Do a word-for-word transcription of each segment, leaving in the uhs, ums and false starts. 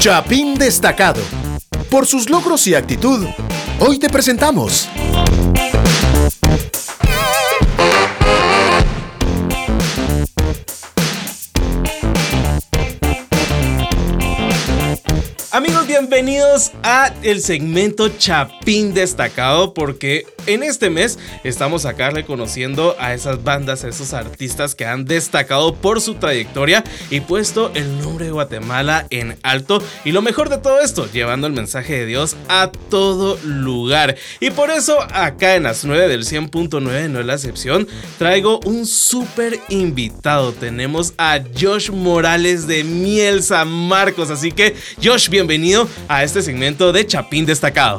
Chapín Destacado. Por sus logros y actitud, hoy te presentamos. Amigos, bienvenidos a el segmento Chapín Destacado, porque en este mes estamos acá reconociendo a esas bandas, a esos artistas que han destacado por su trayectoria y puesto el nombre de Guatemala en alto, y lo mejor de todo esto, llevando el mensaje de Dios a todo lugar. Y por eso acá en las nueve del cien punto nueve, no es la excepción, traigo un súper invitado. Tenemos a Josh Morales de Miel San Marcos, así que Josh, bienvenido a este segmento de Chapín Destacado.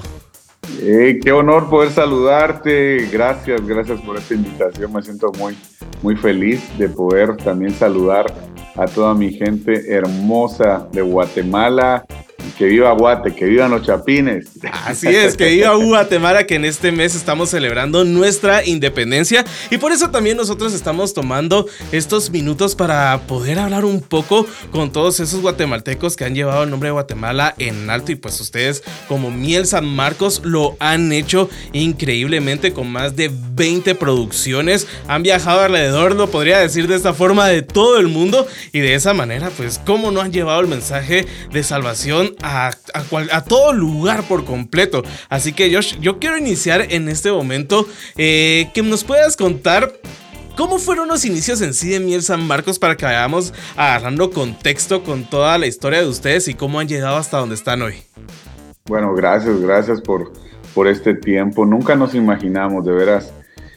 Eh, qué honor poder saludarte, gracias, gracias por esta invitación, me siento muy, muy feliz de poder también saludar a toda mi gente hermosa de Guatemala. Que viva Guate, que vivan los chapines. Así es, que viva Guatemala, que en este mes estamos celebrando nuestra independencia, y por eso también nosotros estamos tomando estos minutos para poder hablar un poco con todos esos guatemaltecos que han llevado el nombre de Guatemala en alto, y pues ustedes como Miel San Marcos lo han hecho increíblemente con más de veinte producciones, han viajado alrededor, lo podría decir de esta forma, de todo el mundo, y de esa manera pues cómo no han llevado el mensaje de salvación A, a, cual, a todo lugar por completo. Así que Josh, yo quiero iniciar en este momento eh, que nos puedas contar cómo fueron los inicios en sí de Miel San Marcos, para que vayamos agarrando contexto con toda la historia de ustedes y cómo han llegado hasta donde están hoy. Bueno, gracias, gracias por, por este tiempo. Nunca nos imaginamos, de veras,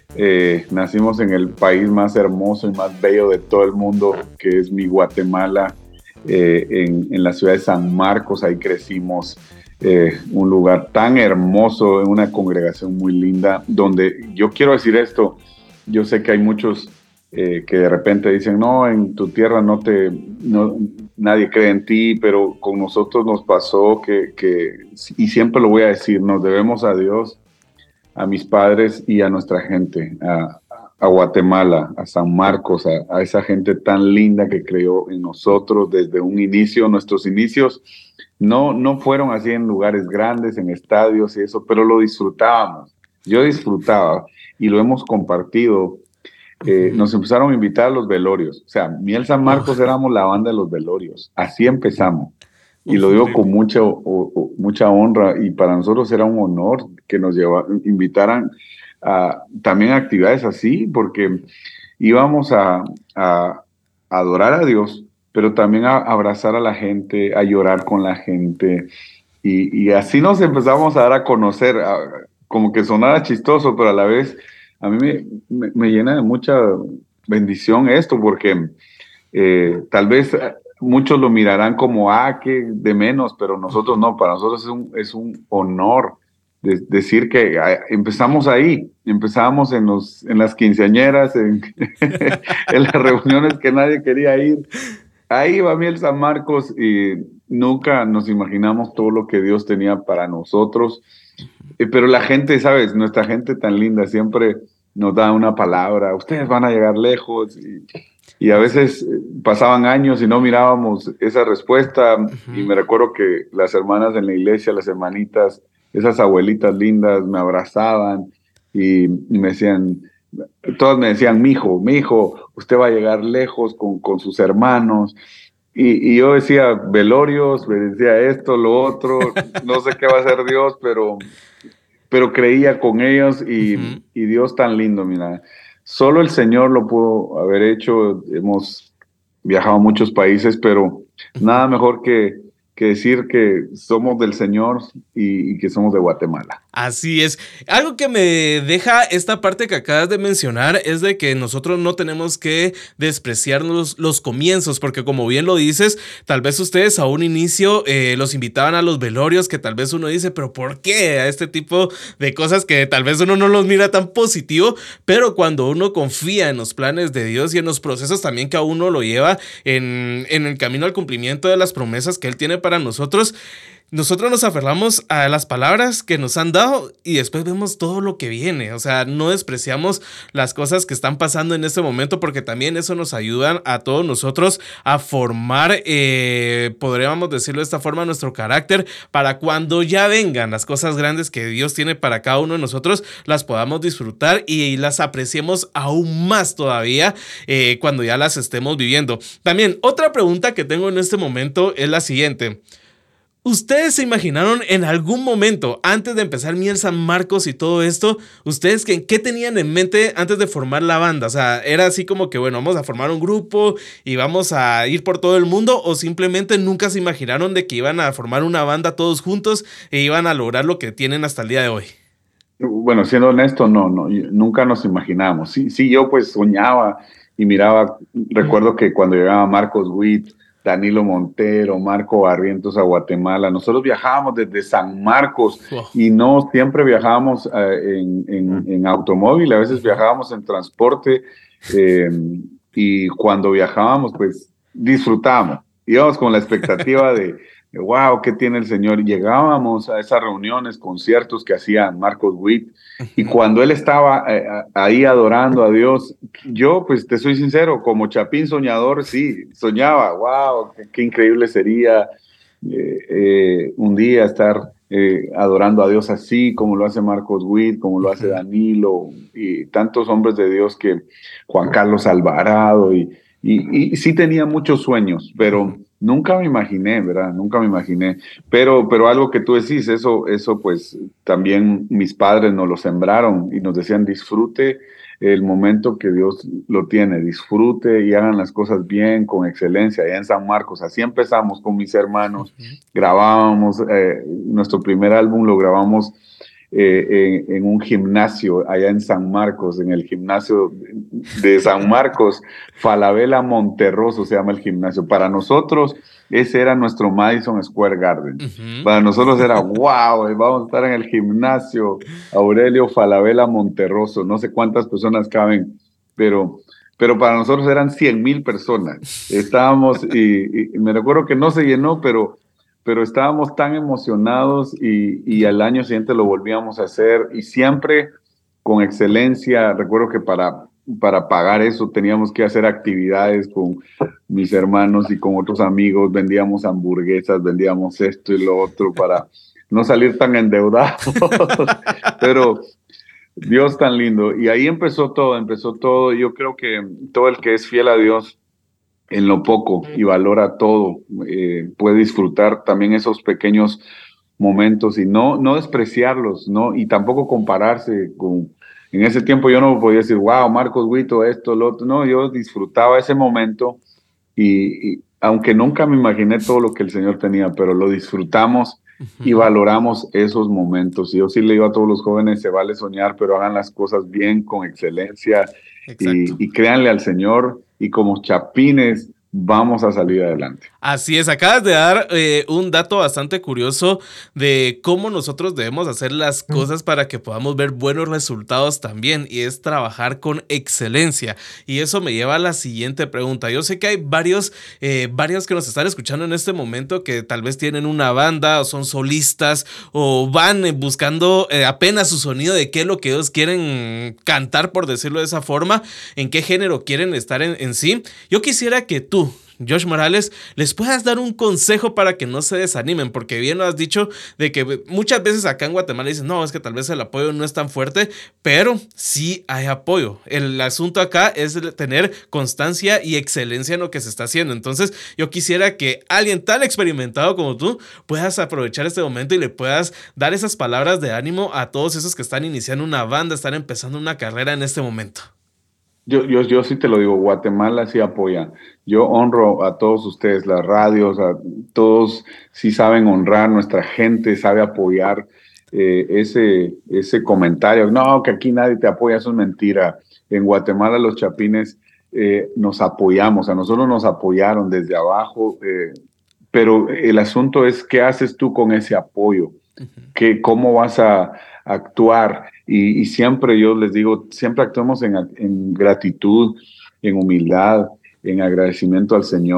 eh, nacimos en el país más hermoso y más bello de todo el mundo, que es mi Guatemala. Eh, en, en la ciudad de San Marcos, ahí crecimos, eh, un lugar tan hermoso, en una congregación muy linda, donde yo quiero decir esto, yo sé que hay muchos eh, que de repente dicen, no, en tu tierra no te, no, nadie cree en ti, pero con nosotros nos pasó que, que, y siempre lo voy a decir, nos debemos a Dios, a mis padres y a nuestra gente, a a Guatemala, a San Marcos, a, a esa gente tan linda que creyó en nosotros desde un inicio. Nuestros inicios no, no fueron así en lugares grandes, en estadios y eso, pero lo disfrutábamos. Yo disfrutaba y lo hemos compartido. Eh, nos empezaron a invitar a los velorios. O sea, Miel San Marcos éramos la banda de los velorios. Así empezamos. Y lo digo con mucha, o, o, mucha honra, y para nosotros era un honor que nos lleva, invitaran a, también a actividades así, porque íbamos a, a, a adorar a Dios, pero también a, a abrazar a la gente, a llorar con la gente, y, y así nos empezamos a dar a conocer, a, como que sonara chistoso, pero a la vez a mí me, me, me llena de mucha bendición esto, porque eh, tal vez muchos lo mirarán como, ah, que de menos, pero nosotros no, para nosotros es un, es un honor de, decir que empezamos ahí, empezamos en, los, en las quinceañeras, en, en las reuniones que nadie quería ir. Ahí va Miel San Marcos, y nunca nos imaginamos todo lo que Dios tenía para nosotros. Eh, pero la gente, ¿sabes? Nuestra gente tan linda siempre nos da una palabra, ustedes van a llegar lejos, y, y a veces pasaban años y no mirábamos esa respuesta. Uh-huh. Y me recuerdo que las hermanas en la iglesia, las hermanitas, esas abuelitas lindas me abrazaban y, y me decían, todas me decían, mijo, mijo, usted va a llegar lejos con, con sus hermanos. Y, y yo decía, velorios, me decía esto, lo otro, no sé qué va a hacer Dios, pero, pero creía con ellos, y, uh-huh. y Dios tan lindo, mira. Solo el Señor lo pudo haber hecho. Hemos viajado a muchos países, pero uh-huh. nada mejor que, que decir que somos del Señor y, y que somos de Guatemala. Así es. Algo que me deja esta parte que acabas de mencionar es de que nosotros no tenemos que despreciar los, los comienzos, porque como bien lo dices, tal vez ustedes a un inicio eh, los invitaban a los velorios, que tal vez uno dice, pero ¿por qué? A este tipo de cosas que tal vez uno no los mira tan positivo, pero cuando uno confía en los planes de Dios y en los procesos también que a uno lo lleva en, en el camino al cumplimiento de las promesas que Él tiene para nosotros, nosotros nos aferramos a las palabras que nos han dado y después vemos todo lo que viene. O sea, no despreciamos las cosas que están pasando en este momento porque también eso nos ayuda a todos nosotros a formar, eh, podríamos decirlo de esta forma, nuestro carácter para cuando ya vengan las cosas grandes que Dios tiene para cada uno de nosotros, las podamos disfrutar y las apreciemos aún más todavía eh, cuando ya las estemos viviendo. También, otra pregunta que tengo en este momento es la siguiente. ¿Ustedes se imaginaron en algún momento, antes de empezar Miel San Marcos y todo esto, ustedes qué, qué tenían en mente antes de formar la banda? O sea, ¿era así como que, bueno, vamos a formar un grupo y vamos a ir por todo el mundo? ¿O simplemente nunca se imaginaron de que iban a formar una banda todos juntos e iban a lograr lo que tienen hasta el día de hoy? Bueno, siendo honesto, no, no, nunca nos imaginamos. Sí, sí, yo pues soñaba y miraba, recuerdo que cuando llegaba Marcos Witt, Danilo Montero, Marco Barrientos a Guatemala. Nosotros viajábamos desde San Marcos wow. y no siempre viajábamos uh, en, en, en automóvil, a veces viajábamos en transporte eh, y cuando viajábamos pues disfrutábamos. Íbamos con la expectativa de, de wow, ¿qué tiene el Señor? Llegábamos a esas reuniones, conciertos que hacía Marcos Witt y cuando él estaba eh, ahí adorando a Dios, yo pues te soy sincero, como chapín soñador, sí, soñaba, wow, qué, qué increíble sería eh, eh, un día estar eh, adorando a Dios así, como lo hace Marcos Witt, como lo hace Danilo y tantos hombres de Dios que Juan Carlos Alvarado y, y, y sí tenía muchos sueños, pero nunca me imaginé, ¿verdad? Nunca me imaginé. Pero, pero algo que tú decís, eso, eso pues también mis padres nos lo sembraron y nos decían disfrute el momento que Dios lo tiene, disfrute y hagan las cosas bien, con excelencia. Allá en San Marcos, así empezamos con mis hermanos, uh-huh. grabábamos, eh, nuestro primer álbum lo grabamos Eh, en, en un gimnasio allá en San Marcos, en el gimnasio de San Marcos, Falabella Monterroso se llama el gimnasio. Para nosotros ese era nuestro Madison Square Garden. Uh-huh. Para nosotros era wow, vamos a estar en el gimnasio Aurelio Falabella Monterroso, no sé cuántas personas caben, pero pero para nosotros eran cien mil personas. Estábamos y, y me recuerdo que no se llenó, pero pero estábamos tan emocionados y, y al año siguiente lo volvíamos a hacer y siempre con excelencia. Recuerdo que para, para pagar eso teníamos que hacer actividades con mis hermanos y con otros amigos, vendíamos hamburguesas, vendíamos esto y lo otro para no salir tan endeudados, pero Dios tan lindo. Y ahí empezó todo, empezó todo. Yo creo que todo el que es fiel a Dios en lo poco y valora todo, eh, puede disfrutar también esos pequeños momentos y no, no despreciarlos, ¿no? Y tampoco compararse con, en ese tiempo yo no podía decir, wow, Marcos Witt, esto, lo otro, no, yo disfrutaba ese momento y, y aunque nunca me imaginé todo lo que el Señor tenía, pero lo disfrutamos y valoramos esos momentos. Y yo sí le digo a todos los jóvenes, se vale soñar, pero hagan las cosas bien, con excelencia y, y créanle al Señor. Y como chapines vamos a salir adelante. Así es, acabas de dar eh, un dato bastante curioso de cómo nosotros debemos hacer las cosas para que podamos ver buenos resultados también, y es trabajar con excelencia. Y eso me lleva a la siguiente pregunta. Yo sé que hay varios, eh, varios que nos están escuchando en este momento que tal vez tienen una banda o son solistas o van buscando eh, apenas su sonido de qué es lo que ellos quieren cantar, por decirlo de esa forma, en qué género quieren estar en, en sí. Yo quisiera que tú, Josh Morales, les puedas dar un consejo para que no se desanimen, porque bien lo has dicho de que muchas veces acá en Guatemala dicen, no, es que tal vez el apoyo no es tan fuerte, pero sí hay apoyo. El asunto acá es tener constancia y excelencia en lo que se está haciendo. Entonces yo quisiera que alguien tan experimentado como tú puedas aprovechar este momento y le puedas dar esas palabras de ánimo a todos esos que están iniciando una banda, están empezando una carrera en este momento. Yo, yo, yo sí te lo digo, Guatemala sí apoya. Yo honro a todos ustedes, las radios, a todos sí saben honrar, nuestra gente sabe apoyar eh, ese, ese comentario. No, que aquí nadie te apoya, eso es mentira. En Guatemala los chapines eh, nos apoyamos, a nosotros nos apoyaron desde abajo, eh, pero el asunto es qué haces tú con ese apoyo, ¿Qué, cómo vas a actuar. Y, y siempre yo les digo, siempre actuemos en, en gratitud, en humildad, en agradecimiento al Señor.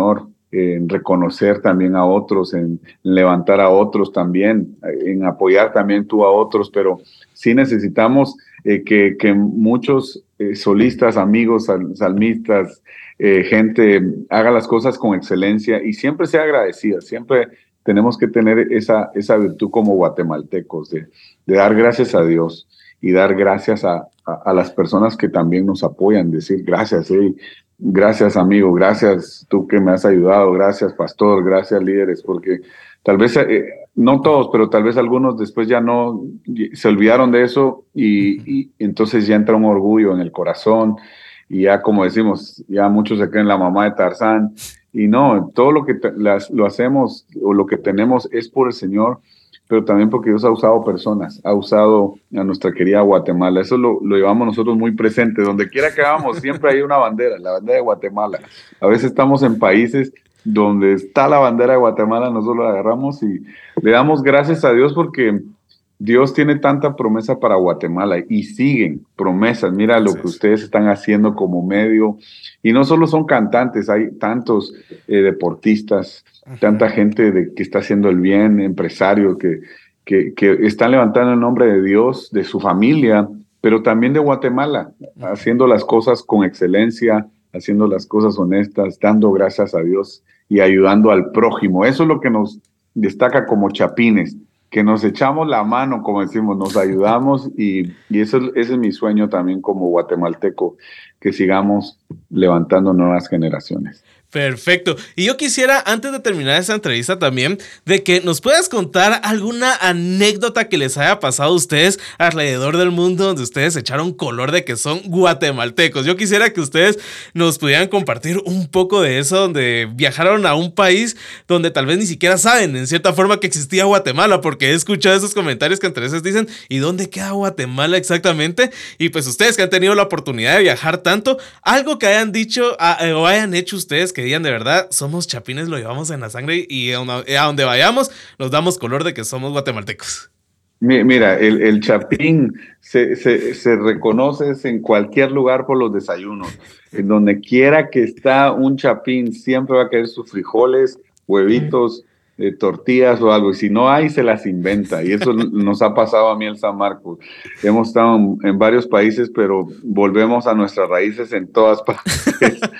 en reconocer también a otros, en levantar a otros también, en apoyar también tú a otros, pero sí necesitamos eh, que, que muchos eh, solistas, amigos, sal, salmistas, eh, gente haga las cosas con excelencia y siempre sea agradecida, siempre tenemos que tener esa, esa virtud como guatemaltecos, de, de dar gracias a Dios y dar gracias a, a, a las personas que también nos apoyan, decir gracias, hey, gracias amigo, gracias tú que me has ayudado, gracias pastor, gracias líderes, porque tal vez, eh, no todos, pero tal vez algunos después ya no, se olvidaron de eso y, y entonces ya entra un orgullo en el corazón y ya como decimos, ya muchos se creen la mamá de Tarzán y no, todo lo que te, las, lo hacemos o lo que tenemos es por el Señor, pero también porque Dios ha usado personas, ha usado a nuestra querida Guatemala. Eso lo, lo llevamos nosotros muy presente. Donde quiera que vamos, siempre hay una bandera, la bandera de Guatemala. A veces estamos en países donde está la bandera de Guatemala, nosotros la agarramos y le damos gracias a Dios porque Dios tiene tanta promesa para Guatemala y siguen promesas. Mira lo que ustedes están haciendo como medio. Y no solo son cantantes, hay tantos eh, deportistas, tanta gente de, que está haciendo el bien, empresarios que, que, que están levantando el nombre de Dios, de su familia, pero también de Guatemala, haciendo las cosas con excelencia, haciendo las cosas honestas, dando gracias a Dios y ayudando al prójimo. Eso es lo que nos destaca como chapines, que nos echamos la mano, como decimos, nos ayudamos y, y eso, ese es mi sueño también como guatemalteco, que sigamos levantando nuevas generaciones. Perfecto. Y yo quisiera, antes de terminar esta entrevista también, de que nos puedas contar alguna anécdota que les haya pasado a ustedes alrededor del mundo donde ustedes echaron color de que son guatemaltecos. Yo quisiera que ustedes nos pudieran compartir un poco de eso, donde viajaron a un país donde tal vez ni siquiera saben en cierta forma que existía Guatemala, porque he escuchado esos comentarios que entre veces dicen, ¿y dónde queda Guatemala exactamente? Y pues ustedes que han tenido la oportunidad de viajar tanto, algo que hayan dicho a, o hayan hecho ustedes que digan de verdad, somos chapines, lo llevamos en la sangre y a donde vayamos nos damos color de que somos guatemaltecos. Mira, el, el chapín se, se, se reconoce en cualquier lugar por los desayunos. En donde quiera que está un chapín, siempre va a querer sus frijoles, huevitos, eh, tortillas o algo. Y si no hay, se las inventa. Y eso nos ha pasado a mí en San Marcos. Hemos estado en, en varios países, pero volvemos a nuestras raíces en todas partes.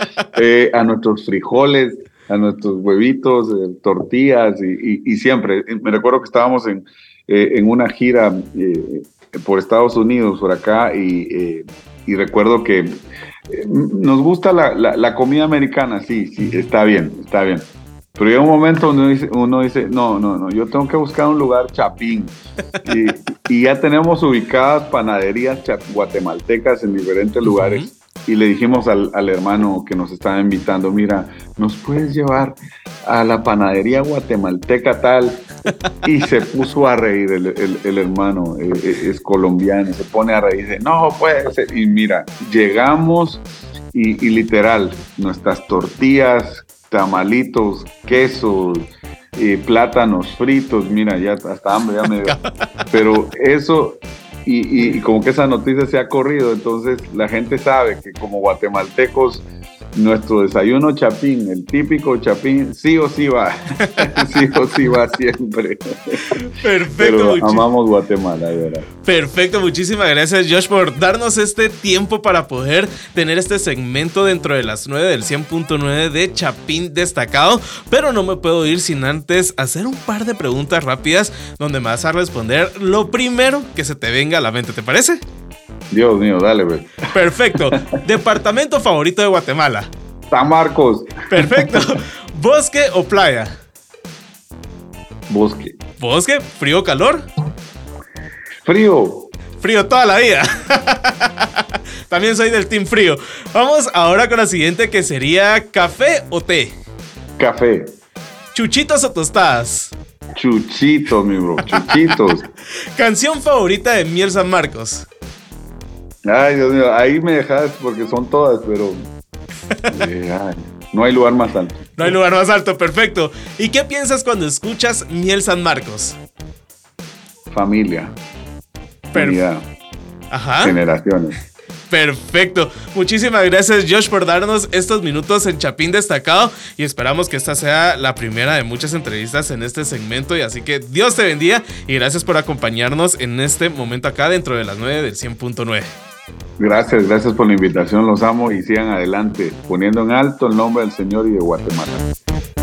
eh, a nuestros frijoles, a nuestros huevitos, eh, tortillas. Y, y, y siempre, me recuerdo que estábamos en... Eh, en una gira eh, por Estados Unidos, por acá, y, eh, y recuerdo que eh, nos gusta la, la, la comida americana, sí, sí, está bien, está bien. Pero llega un momento donde uno dice, uno dice no, no, no, yo tengo que buscar un lugar chapín. Y, y ya tenemos ubicadas panaderías guatemaltecas en diferentes lugares. Uh-huh. Y le dijimos al, al hermano que nos estaba invitando, mira, ¿nos puedes llevar a la panadería guatemalteca tal? Y se puso a reír el, el, el hermano, eh, es colombiano, se pone a reír, dice, no puede ser. Y mira, llegamos y, y literal, nuestras tortillas, tamalitos, quesos, eh, plátanos fritos, mira, ya hasta hambre ya me dio. Pero eso... Y, y, y como que esa noticia se ha corrido, entonces la gente sabe que como guatemaltecos nuestro desayuno chapín, el típico chapín, sí o sí va, sí o sí va siempre. Perfecto. Pero amamos Guatemala, de verdad. Perfecto, muchísimas gracias Josh por darnos este tiempo para poder tener este segmento dentro de las nueve del cien punto nueve de Chapín Destacado, pero no me puedo ir sin antes hacer un par de preguntas rápidas donde me vas a responder lo primero que se te venga a la mente, ¿te parece? Dios mío, dale, güey. Perfecto. ¿Departamento favorito de Guatemala? San Marcos. Perfecto. ¿Bosque o playa? Bosque. ¿Bosque? ¿Frío o calor? Frío. Frío toda la vida. También soy del team frío. Vamos ahora con la siguiente, que sería ¿café o té? Café. ¿Chuchitos o tostadas? Chuchitos, mi bro. Chuchitos. ¿Canción favorita de Miel San Marcos? Ay, Dios mío, ahí me dejas porque son todas, pero eh, ay, no hay lugar más alto. No hay lugar más alto, perfecto. ¿Y qué piensas cuando escuchas Miel San Marcos? Familia. Perfecto. Ajá. Generaciones. Perfecto. Muchísimas gracias, Josh, por darnos estos minutos en Chapín Destacado y esperamos que esta sea la primera de muchas entrevistas en este segmento y así que Dios te bendiga y gracias por acompañarnos en este momento acá dentro de las nueve del cien punto nueve. Gracias, gracias por la invitación, los amo y sigan adelante, poniendo en alto el nombre del Señor y de Guatemala.